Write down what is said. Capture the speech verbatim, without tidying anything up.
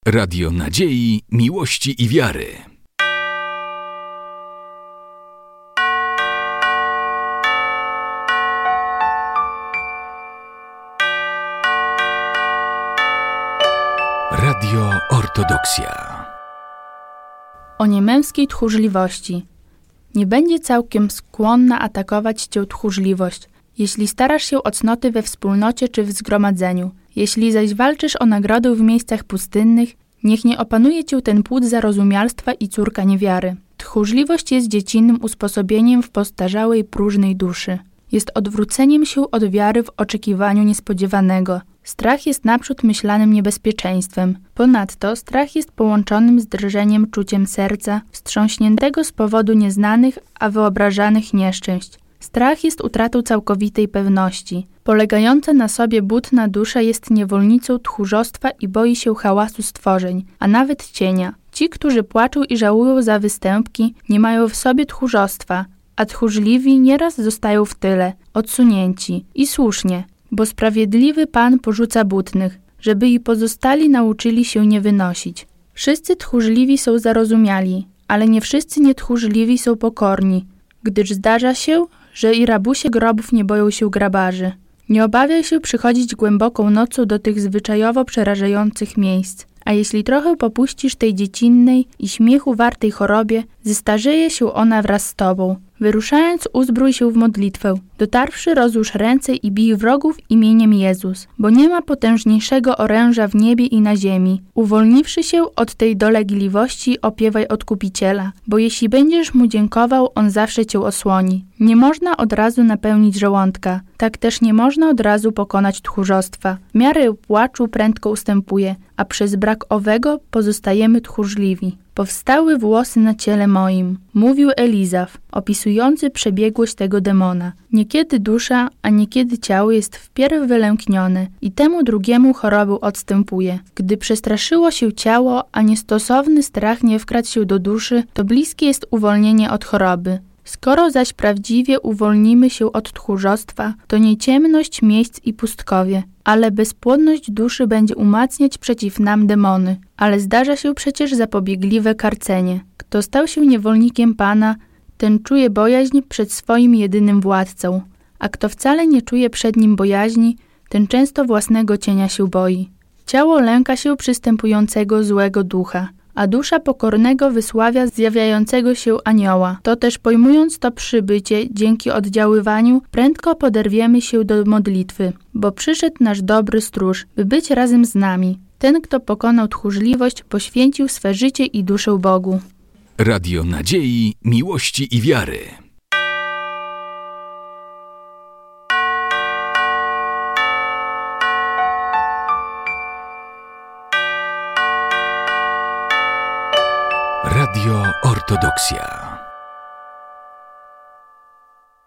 Radio Nadziei, Miłości i Wiary. Radio Ortodoksja. O niemęskiej tchórzliwości. Nie będzie całkiem skłonna atakować cię tchórzliwość, jeśli starasz się o cnoty we wspólnocie czy w zgromadzeniu. Jeśli zaś walczysz o nagrodę w miejscach pustynnych, niech nie opanuje cię ten płód zarozumialstwa i córka niewiary. Tchórzliwość jest dziecinnym usposobieniem w postarzałej próżnej duszy. Jest odwróceniem się od wiary w oczekiwaniu niespodziewanego. Strach jest naprzód myślanym niebezpieczeństwem. Ponadto strach jest połączonym z drżeniem czuciem serca, wstrząśniętego z powodu nieznanych, a wyobrażanych nieszczęść. Strach jest utratą całkowitej pewności. Polegająca na sobie butna dusza jest niewolnicą tchórzostwa i boi się hałasu stworzeń, a nawet cienia. Ci, którzy płaczą i żałują za występki, nie mają w sobie tchórzostwa, a tchórzliwi nieraz zostają w tyle, odsunięci. I słusznie, bo sprawiedliwy Pan porzuca butnych, żeby i pozostali nauczyli się nie wynosić. Wszyscy tchórzliwi są zarozumiali, ale nie wszyscy nietchórzliwi są pokorni, gdyż zdarza się, że i rabusie grobów nie boją się grabarzy. Nie obawiaj się przychodzić głęboką nocą do tych zwyczajowo przerażających miejsc, a jeśli trochę popuścisz tej dziecinnej i śmiechu wartej chorobie, zestarzeje się ona wraz z tobą. Wyruszając, uzbrój się w modlitwę. Dotarwszy, rozłóż ręce i bij wrogów imieniem Jezus, bo nie ma potężniejszego oręża w niebie i na ziemi. Uwolniwszy się od tej dolegliwości, opiewaj Odkupiciela, bo jeśli będziesz Mu dziękował, On zawsze cię osłoni. Nie można od razu napełnić żołądka, tak też nie można od razu pokonać tchórzostwa. W miarę płaczu prędko ustępuje, a przez brak owego pozostajemy tchórzliwi. Powstały włosy na ciele moim, mówił Elizaf, opisujący przebiegłość tego demona. Niekiedy dusza, a niekiedy ciało jest wpierw wylęknione i temu drugiemu chorobę odstępuje. Gdy przestraszyło się ciało, a niestosowny strach nie wkradł się do duszy, to bliskie jest uwolnienie od choroby. Skoro zaś prawdziwie uwolnimy się od tchórzostwa, to nie ciemność miejsc i pustkowie, ale bezpłodność duszy będzie umacniać przeciw nam demony. Ale zdarza się przecież zapobiegliwe karcenie. Kto stał się niewolnikiem Pana, ten czuje bojaźń przed swoim jedynym władcą, a kto wcale nie czuje przed nim bojaźni, ten często własnego cienia się boi. Ciało lęka się przystępującego złego ducha, a dusza pokornego wysławia zjawiającego się anioła. To też pojmując to przybycie, dzięki oddziaływaniu, prędko poderwiemy się do modlitwy, bo przyszedł nasz dobry stróż, by być razem z nami. Ten, kto pokonał tchórzliwość, poświęcił swe życie i duszę Bogu. Radio Nadziei, Miłości i Wiary. Radio Ortodoksja.